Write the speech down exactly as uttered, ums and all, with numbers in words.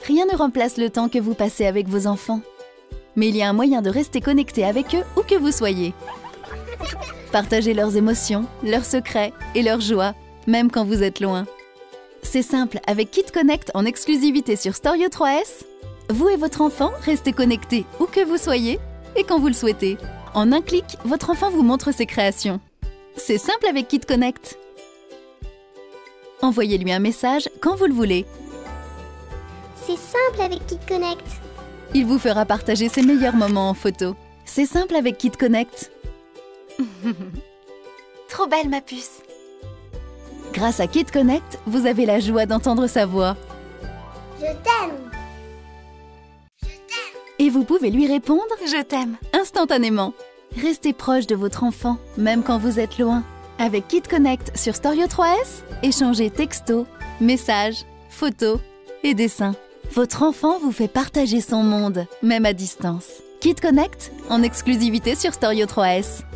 Rien ne remplace le temps que vous passez avec vos enfants. Mais il y a un moyen de rester connecté avec eux où que vous soyez. Partagez leurs émotions, leurs secrets et leurs joies, même quand vous êtes loin. C'est simple, avec KidConnect en exclusivité sur Storio trois S, vous et votre enfant restez connectés où que vous soyez et quand vous le souhaitez. En un clic, votre enfant vous montre ses créations. C'est simple avec KidConnect. Envoyez-lui un message quand vous le voulez. C'est simple avec KidConnect. Il vous fera partager ses meilleurs moments en photo. C'est simple avec KidConnect. Trop belle ma puce. Grâce à KidConnect, vous avez la joie d'entendre sa voix. Je t'aime. Et vous pouvez lui répondre Je t'aime. instantanément. Restez proche de votre enfant, même quand vous êtes loin. Avec KidConnect sur Storio trois S, échangez textos, messages, photos et dessins. Votre enfant vous fait partager son monde, même à distance. KidConnect en exclusivité sur Storio trois S.